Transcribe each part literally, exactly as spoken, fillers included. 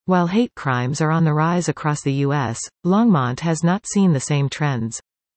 While hate crimes are on the rise across the U S, Longmont has not seen the same trends.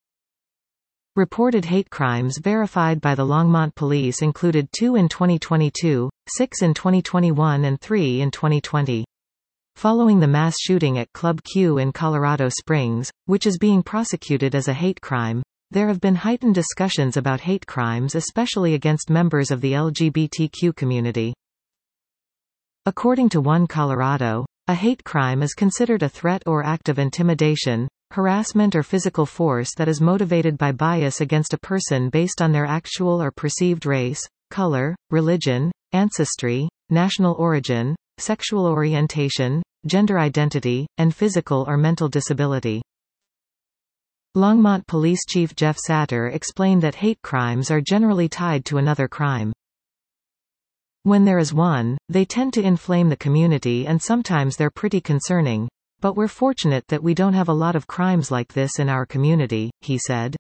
Reported hate crimes verified by the Longmont Police included two in twenty twenty-two, six in twenty twenty-one and three in twenty twenty. Following the mass shooting at Club Q in Colorado Springs, which is being prosecuted as a hate crime, there have been heightened discussions about hate crimes, especially against members of the L G B T Q community. According to One Colorado, a hate crime is considered a threat or act of intimidation, harassment or physical force that is motivated by bias against a person based on their actual or perceived race, color, religion, ancestry, national origin, sexual orientation, gender identity, and physical or mental disability. Longmont Police Chief Jeff Satter explained that hate crimes are generally tied to another crime. When there is one, they tend to inflame the community and sometimes they're pretty concerning. But we're fortunate that we don't have a lot of crimes like this in our community, he said.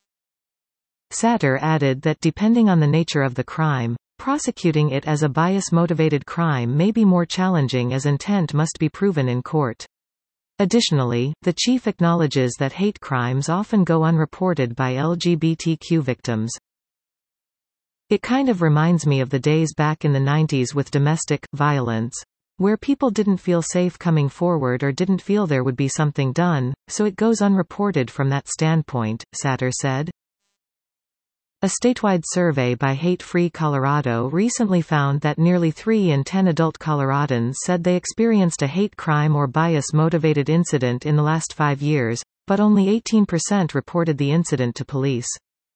Satter added that depending on the nature of the crime, prosecuting it as a bias-motivated crime may be more challenging as intent must be proven in court. Additionally, the chief acknowledges that hate crimes often go unreported by L G B T Q victims. It kind of reminds me of the days back in the nineties with domestic violence, where people didn't feel safe coming forward or didn't feel there would be something done, so it goes unreported from that standpoint, Satter said. A statewide survey by Hate Free Colorado recently found that nearly three in ten adult Coloradans said they experienced a hate crime or bias-motivated incident in the last five years, but only eighteen percent reported the incident to police.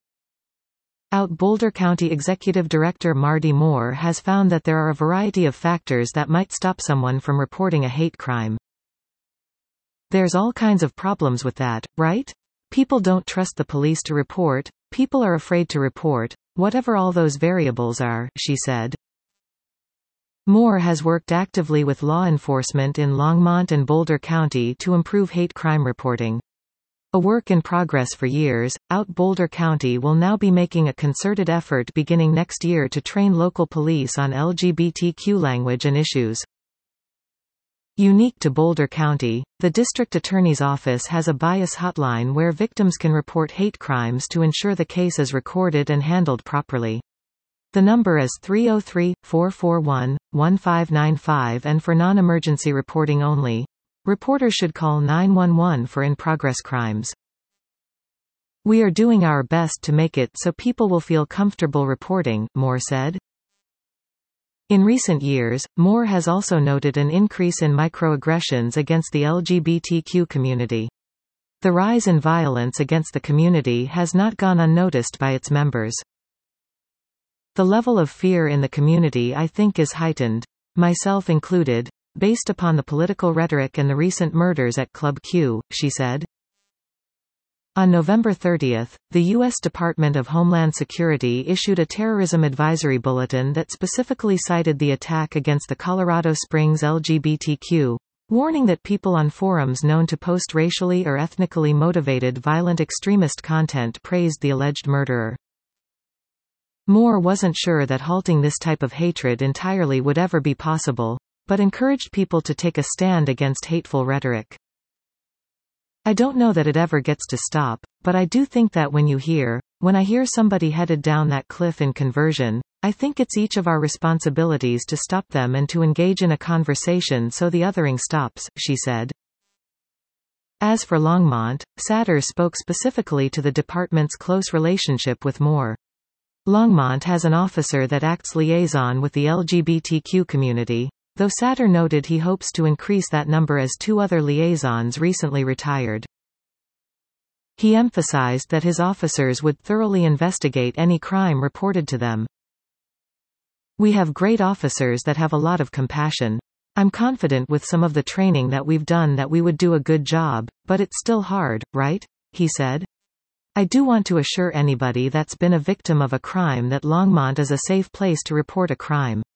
Out Boulder County Executive Director Marty Moore has found that there are a variety of factors that might stop someone from reporting a hate crime. There's all kinds of problems with that, right? People don't trust the police to report, people are afraid to report, whatever all those variables are, she said. Moore has worked actively with law enforcement in Longmont and Boulder County to improve hate crime reporting. A work in progress for years, Out Boulder County will now be making a concerted effort beginning next year to train local police on L G B T Q language and issues. Unique to Boulder County, the district attorney's office has a bias hotline where victims can report hate crimes to ensure the case is recorded and handled properly. The number is three oh three, four four one, one five nine five and for non-emergency reporting only, reporters should call nine one one for in-progress crimes. We are doing our best to make it so people will feel comfortable reporting, Moore said. In recent years, Moore has also noted an increase in microaggressions against the L G B T Q community. The rise in violence against the community has not gone unnoticed by its members. The level of fear in the community I think is heightened, myself included, based upon the political rhetoric and the recent murders at Club Q, she said. On November thirtieth, the U S Department of Homeland Security issued a terrorism advisory bulletin that specifically cited the attack against the Colorado Springs L G B T Q, warning that people on forums known to post racially or ethnically motivated violent extremist content praised the alleged murderer. Moore wasn't sure that halting this type of hatred entirely would ever be possible, but encouraged people to take a stand against hateful rhetoric. I don't know that it ever gets to stop, but I do think that when you hear, when I hear somebody headed down that cliff in conversion, I think it's each of our responsibilities to stop them and to engage in a conversation so the othering stops, she said. As for Longmont, Satter spoke specifically to the department's close relationship with Moore. Longmont has an officer that acts liaison with the L G B T Q community, though Satter noted he hopes to increase that number as two other liaisons recently retired. He emphasized that his officers would thoroughly investigate any crime reported to them. We have great officers that have a lot of compassion. I'm confident with some of the training that we've done that we would do a good job, but it's still hard, right? He said. I do want to assure anybody that's been a victim of a crime that Longmont is a safe place to report a crime.